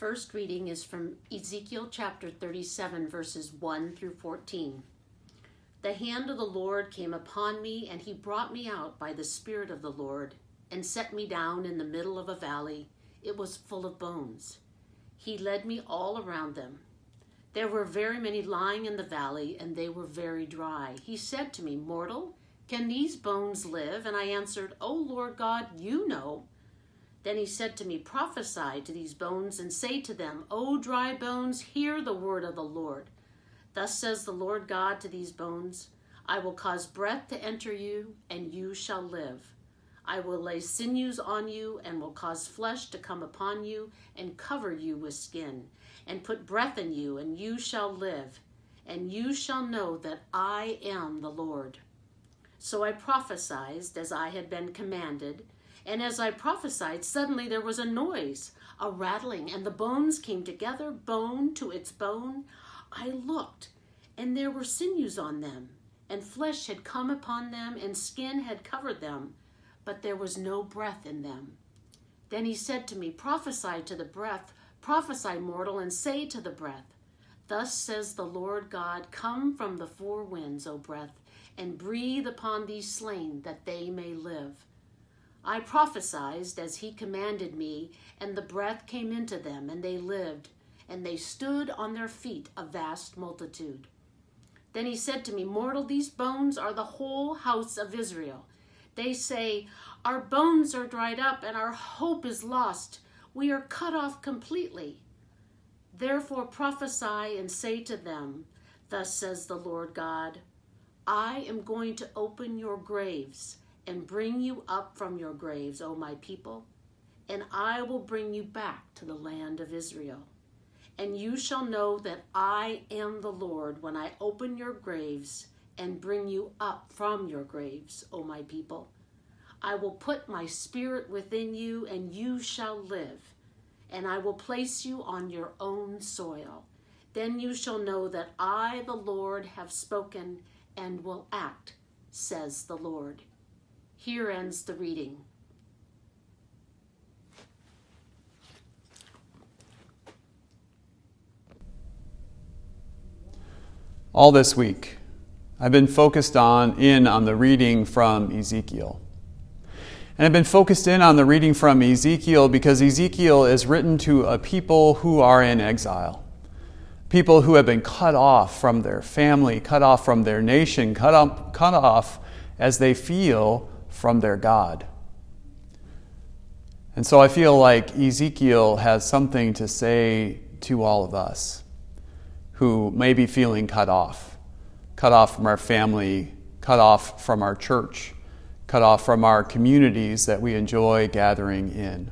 first reading is from Ezekiel chapter 37, verses 1 through 14. The hand of the Lord came upon me, and he brought me out by the Spirit of the Lord, and set me down in the middle of a valley. It was full of bones. He led me all around them. There were very many lying in the valley, and they were very dry. He said to me, "Mortal, can these bones live?" And I answered, "O Lord God, you know." Then he said to me, "Prophesy to these bones and say to them, O dry bones, hear the word of the Lord. Thus says the Lord God to these bones, I will cause breath to enter you, and you shall live. I will lay sinews on you, and will cause flesh to come upon you, and cover you with skin, and put breath in you, and you shall live. And you shall know that I am the Lord." So I prophesied as I had been commanded, and as I prophesied, suddenly there was a noise, a rattling, and the bones came together, bone to its bone. I looked, and there were sinews on them, and flesh had come upon them, and skin had covered them, but there was no breath in them. Then he said to me, "Prophesy to the breath, prophesy, mortal, and say to the breath, Thus says the Lord God, come from the four winds, O breath, and breathe upon these slain, that they may live." I prophesied as he commanded me, and the breath came into them, and they lived, and they stood on their feet, a vast multitude. Then he said to me, "Mortal, these bones are the whole house of Israel. They say, our bones are dried up, and our hope is lost. We are cut off completely. Therefore prophesy and say to them, Thus says the Lord God, I am going to open your graves, and bring you up from your graves, O my people, and I will bring you back to the land of Israel. And you shall know that I am the Lord when I open your graves and bring you up from your graves, O my people. I will put my spirit within you, and you shall live, and I will place you on your own soil. Then you shall know that I, the Lord, have spoken and will act, says the Lord. Here ends the reading. All this week, I've been focused on the reading from Ezekiel. And I've been focused in on the reading from Ezekiel because Ezekiel is written to a people who are in exile. People who have been cut off from their family, cut off from their nation, cut off as they feel from their God. And so I feel like Ezekiel has something to say to all of us who may be feeling cut off from our family, cut off from our church, cut off from our communities that we enjoy gathering in.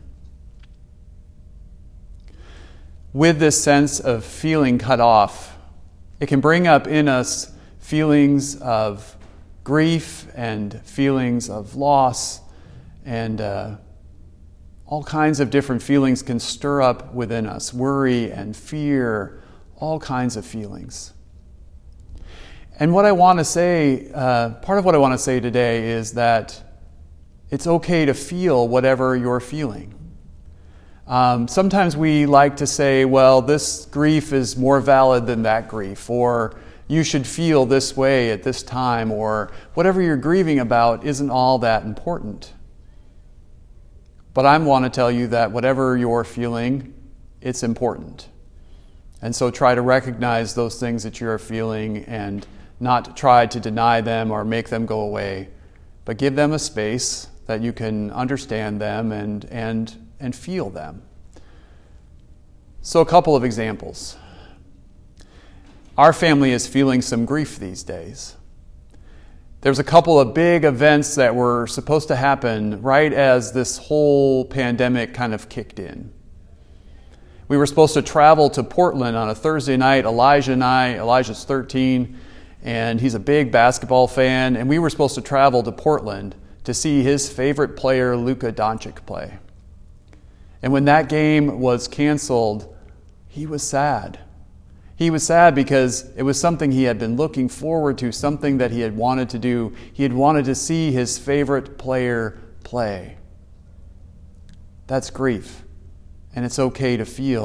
With this sense of feeling cut off, it can bring up in us feelings of grief and feelings of loss, and all kinds of different feelings can stir up within us, worry and fear, all kinds of feelings. And what I want to say, part of what I want to say today is that it's okay to feel whatever you're feeling. Sometimes we like to say, well, this grief is more valid than that grief, or you should feel this way at this time, or whatever you're grieving about isn't all that important. But I want to tell you that whatever you're feeling, it's important. And so try to recognize those things that you're feeling and not try to deny them or make them go away, but give them a space that you can understand them and feel them. So a couple of examples. Our family is feeling some grief these days. There's a couple of big events that were supposed to happen right as this whole pandemic kind of kicked in. We were supposed to travel to Portland on a Thursday night, Elijah and I. Elijah's 13, and he's a big basketball fan, and we were supposed to travel to Portland to see his favorite player, Luka Doncic, play. And when that game was canceled, he was sad. He was sad because it was something he had been looking forward to, something that he had wanted to do. He had wanted to see his favorite player play. That's grief. And it's okay to feel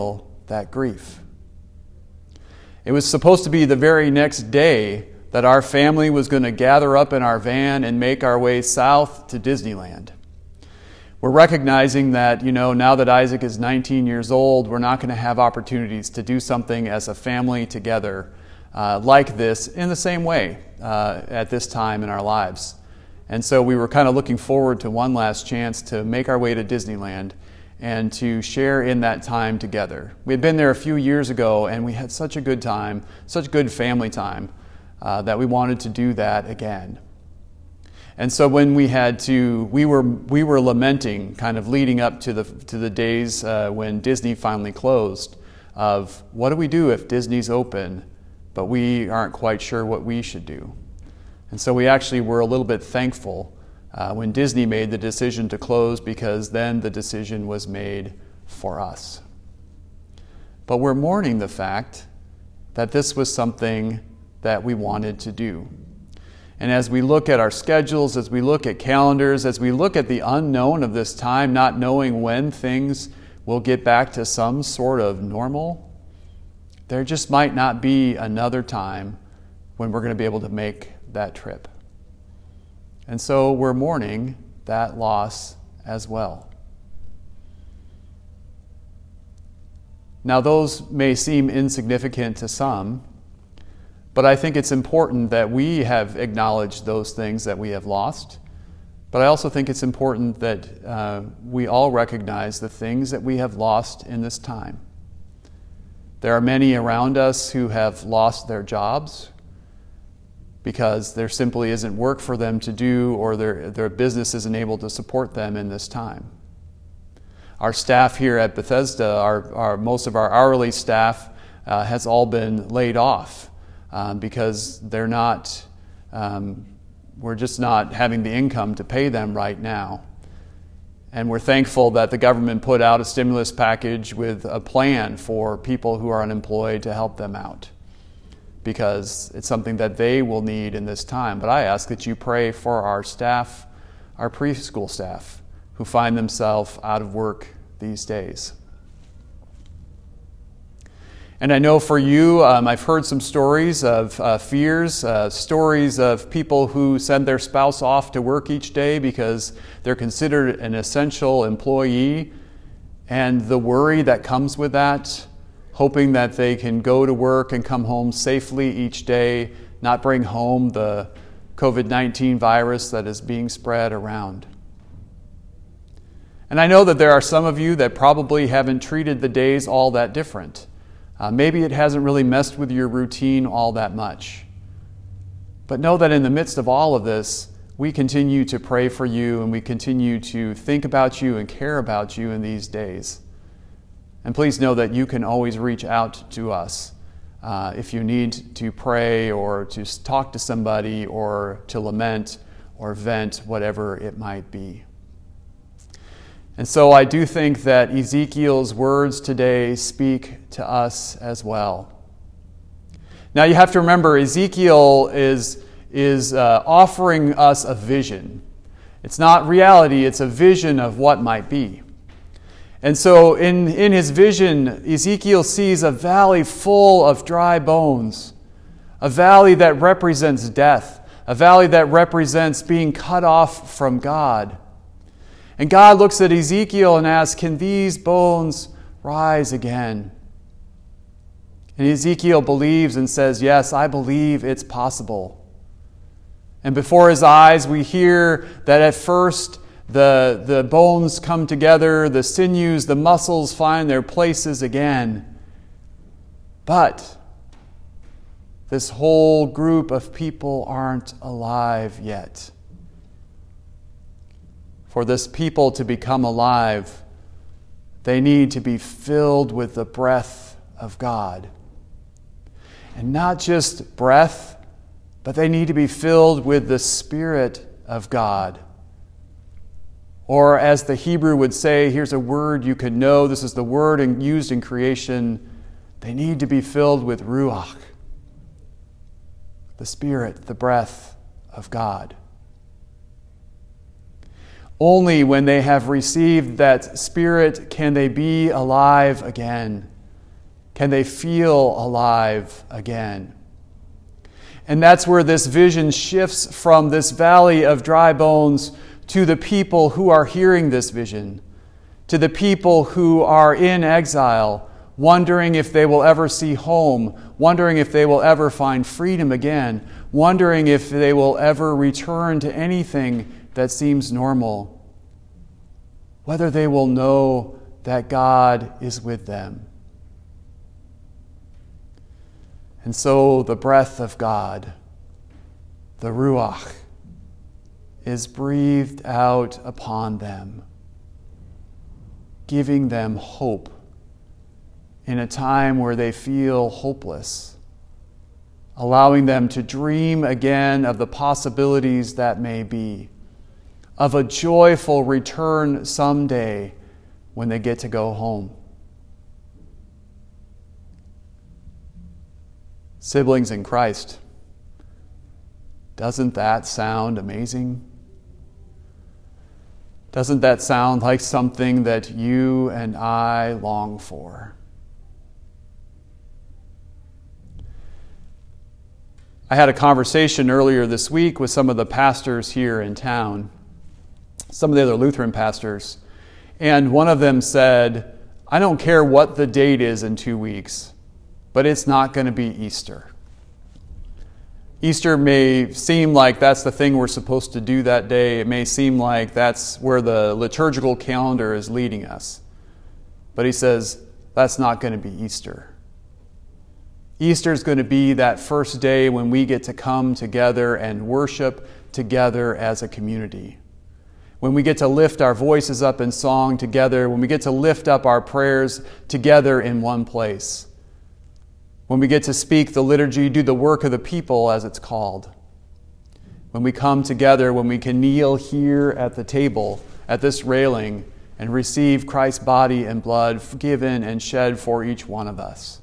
that grief. It was supposed to be the very next day that our family was going to gather up in our van and make our way south to Disneyland. We're recognizing that, now that Isaac is 19 years old, we're not going to have opportunities to do something as a family together like this in the same way at this time in our lives. And so we were kind of looking forward to one last chance to make our way to Disneyland and to share in that time together. We had been there a few years ago, and we had such a good time, such good family time, that we wanted to do that again. And so when we were lamenting, kind of leading up to the days when Disney finally closed, of what do we do if Disney's open, but we aren't quite sure what we should do. And so we actually were a little bit thankful when Disney made the decision to close, because then the decision was made for us. But we're mourning the fact that this was something that we wanted to do. And as we look at our schedules, as we look at calendars, as we look at the unknown of this time, not knowing when things will get back to some sort of normal, there just might not be another time when we're going to be able to make that trip. And so we're mourning that loss as well. Now, those may seem insignificant to some, but I think it's important that we have acknowledged those things that we have lost. But I also think it's important that we all recognize the things that we have lost in this time. There are many around us who have lost their jobs because there simply isn't work for them to do, or their business isn't able to support them in this time. Our staff here at Bethesda, most of our hourly staff has all been laid off because they're not, we're just not having the income to pay them right now. And we're thankful that the government put out a stimulus package with a plan for people who are unemployed to help them out, because it's something that they will need in this time. But I ask that you pray for our staff, our preschool staff, who find themselves out of work these days. And I know for you, I've heard some stories of fears, stories of people who send their spouse off to work each day because they're considered an essential employee, and the worry that comes with that, hoping that they can go to work and come home safely each day, not bring home the COVID-19 virus that is being spread around. And I know that there are some of you that probably haven't treated the days all that different. Maybe it hasn't really messed with your routine all that much. But know that in the midst of all of this, we continue to pray for you, and we continue to think about you and care about you in these days. And please know that you can always reach out to us if you need to pray or to talk to somebody or to lament or vent, whatever it might be. And so I do think that Ezekiel's words today speak to us as well. Now you have to remember, Ezekiel is offering us a vision. It's not reality, it's a vision of what might be. And so in his vision, Ezekiel sees a valley full of dry bones, a valley that represents death, a valley that represents being cut off from God. And God looks at Ezekiel and asks, can these bones rise again? And Ezekiel believes and says, yes, I believe it's possible. And before his eyes, we hear that at first the bones come together, the sinews, the muscles find their places again. But this whole group of people aren't alive yet. For this people to become alive, they need to be filled with the breath of God. And not just breath, but they need to be filled with the Spirit of God. Or as the Hebrew would say, here's a word you could know, this is the word used in creation, they need to be filled with Ruach, the Spirit, the breath of God. Only when they have received that Spirit can they be alive again. Can they feel alive again? And that's where this vision shifts from this valley of dry bones to the people who are hearing this vision, to the people who are in exile, wondering if they will ever see home, wondering if they will ever find freedom again, wondering if they will ever return to anything that seems normal, whether they will know that God is with them. And so the breath of God, the Ruach, is breathed out upon them, giving them hope in a time where they feel hopeless, allowing them to dream again of the possibilities that may be, of a joyful return someday when they get to go home. Siblings in Christ, doesn't that sound amazing? Doesn't that sound like something that you and I long for? I had a conversation earlier this week with some of the pastors here in town, some of the other Lutheran pastors, and one of them said, I don't care what the date is in 2 weeks, but it's not going to be Easter. Easter may seem like that's the thing we're supposed to do that day. It may seem like that's where the liturgical calendar is leading us. But he says, that's not going to be Easter. Easter is going to be that first day when we get to come together and worship together as a community. When we get to lift our voices up in song together, when we get to lift up our prayers together in one place. When we get to speak the liturgy, do the work of the people, as it's called. When we come together, when we can kneel here at the table, at this railing, and receive Christ's body and blood given and shed for each one of us.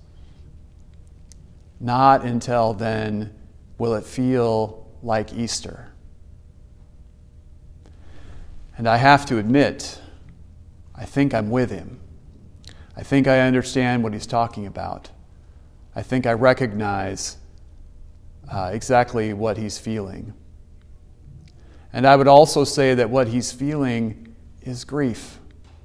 Not until then will it feel like Easter. And I have to admit, I think I'm with him. I think I understand what he's talking about. I think I recognize exactly what he's feeling. And I would also say that what he's feeling is grief.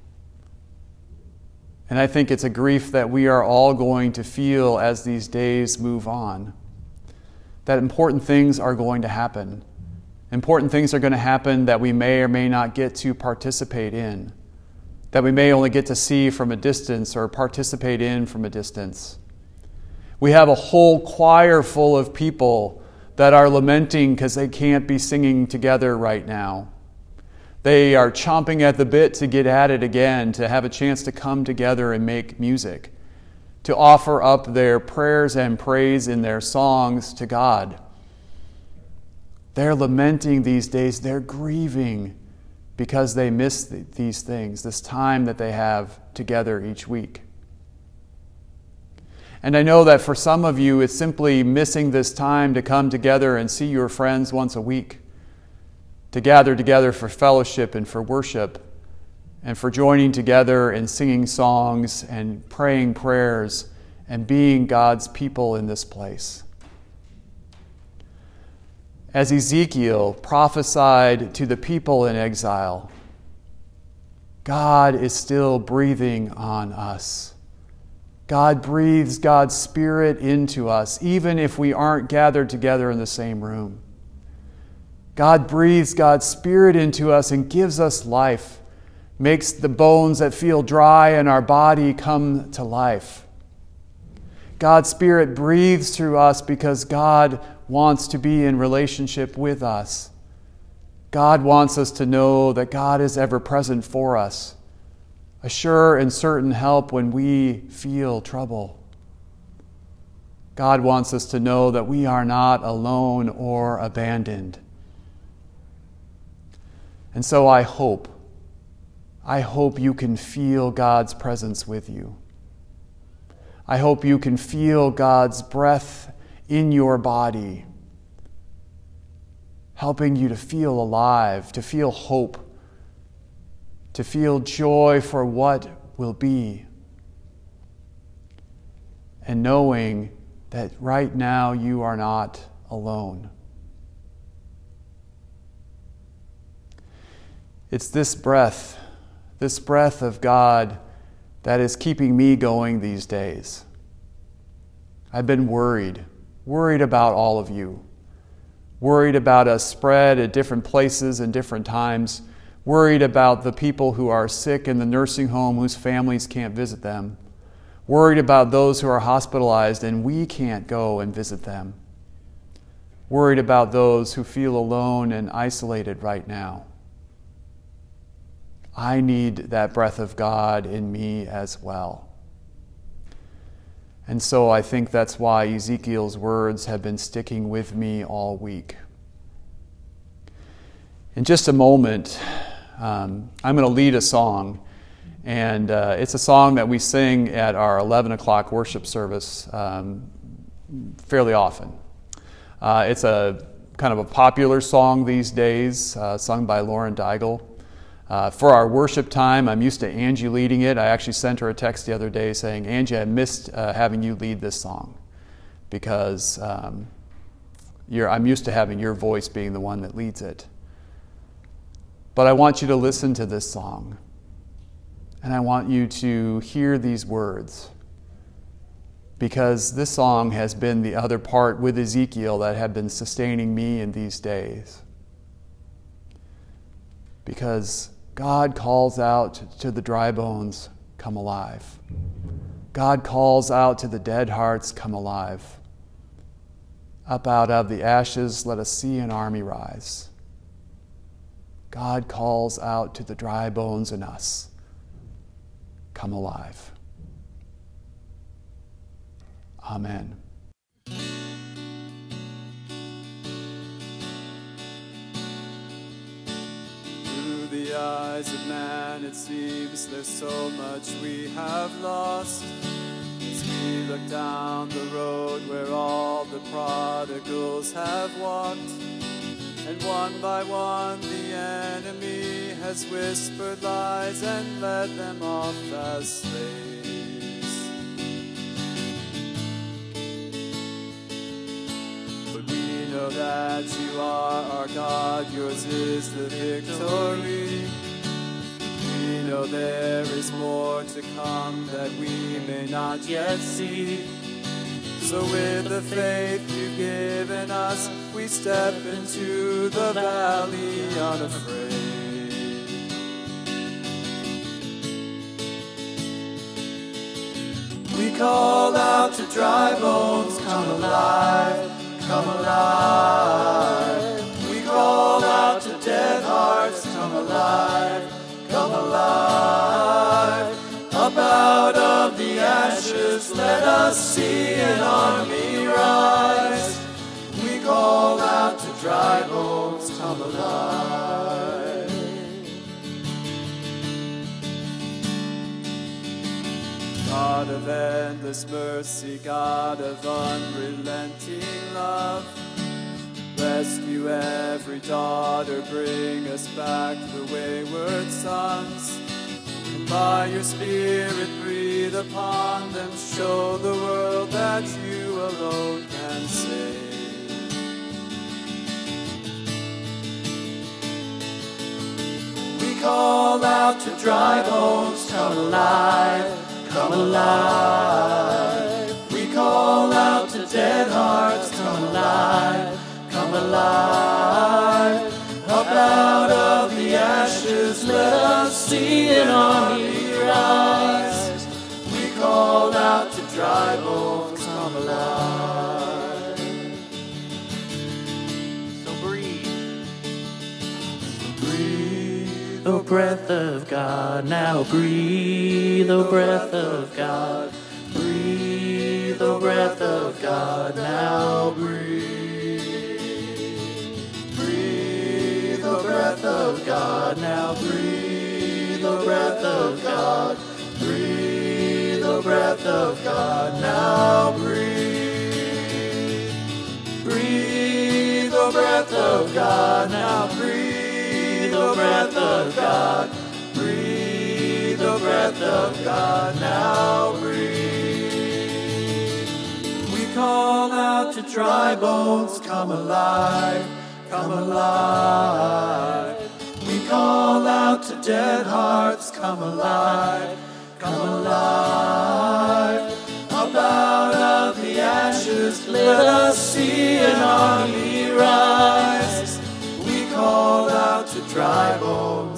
And I think it's a grief that we are all going to feel as these days move on. That important things are going to happen. Important things are going to happen that we may or may not get to participate in. That we may only get to see from a distance or participate in from a distance. We have a whole choir full of people that are lamenting because they can't be singing together right now. They are chomping at the bit to get at it again, to have a chance to come together and make music, to offer up their prayers and praise in their songs to God. They're lamenting these days. They're grieving because they miss these things, this time that they have together each week. And I know that for some of you, it's simply missing this time to come together and see your friends once a week, to gather together for fellowship and for worship, and for joining together and singing songs and praying prayers and being God's people in this place. As Ezekiel prophesied to the people in exile, God is still breathing on us. God breathes God's Spirit into us, even if we aren't gathered together in the same room. God breathes God's Spirit into us and gives us life, makes the bones that feel dry in our body come to life. God's Spirit breathes through us because God wants to be in relationship with us. God wants us to know that God is ever present for us, a sure and certain help when we feel trouble. God wants us to know that we are not alone or abandoned. And so I hope you can feel God's presence with you. I hope you can feel God's breath in your body, helping you to feel alive, to feel hope, to feel joy for what will be. and knowing that right now you are not alone. It's this breath of God that is keeping me going these days. I've been worried about all of you, worried about us spread at different places and different times, worried about the people who are sick in the nursing home whose families can't visit them, worried about those who are hospitalized and we can't go and visit them, worried about those who feel alone and isolated right now. I need that breath of God in me as well. And so I think that's why Ezekiel's words have been sticking with me all week. In just a moment, I'm going to lead a song, and it's a song that we sing at our 11 o'clock worship service fairly often. It's a kind of a popular song these days, sung by Lauren Daigle. For our worship time, I'm used to Angie leading it. I actually sent her a text the other day saying, Angie, I missed having you lead this song because I'm used to having your voice being the one that leads it. But I want you to listen to this song, and I want you to hear these words, because this song has been the other part with Ezekiel that have been sustaining me in these days. Because God calls out to the dry bones, come alive. God calls out to the dead hearts, come alive. Up out of the ashes, let us see an army rise. God calls out to the dry bones in us, come alive. Amen. The eyes of man, it seems there's so much we have lost. As we look down the road where all the prodigals have walked, and one by one the enemy has whispered lies and led them off as slaves. But we know that you are our God, yours is the victory. We know there is more to come that we may not yet see. So with the faith you've given us, we step into the valley unafraid. We call out to dry bones, come alive, come alive. We call out to dead hearts, come alive, come alive. Up out of the ashes, let us see an army rise. We call out to dry bones, come alive. God of endless mercy, God of unrelenting love, rescue every daughter, bring us back the wayward sons. And by your Spirit breathe upon them, show the world that you alone can save. We call out to dry bones, come alive, come alive. We call out to dead hearts, come alive, come alive. Up out of the ashes, let us see an army rise. We call out to dry bones, come alive. So breathe. Breathe, O breath of God, now breathe, O breath of God. Breathe, O breath of God, now breathe. The breath of God, now breathe, the breath of God, breathe, the breath of God, now breathe, breathe, the breath of God, now breathe, the breath of God, breathe, the breath of God, now breathe. call out to dry bones, come alive, come alive. We call out to dead hearts, come alive, come alive. Up out of the ashes, let us see an army rise. We call out to dry bones,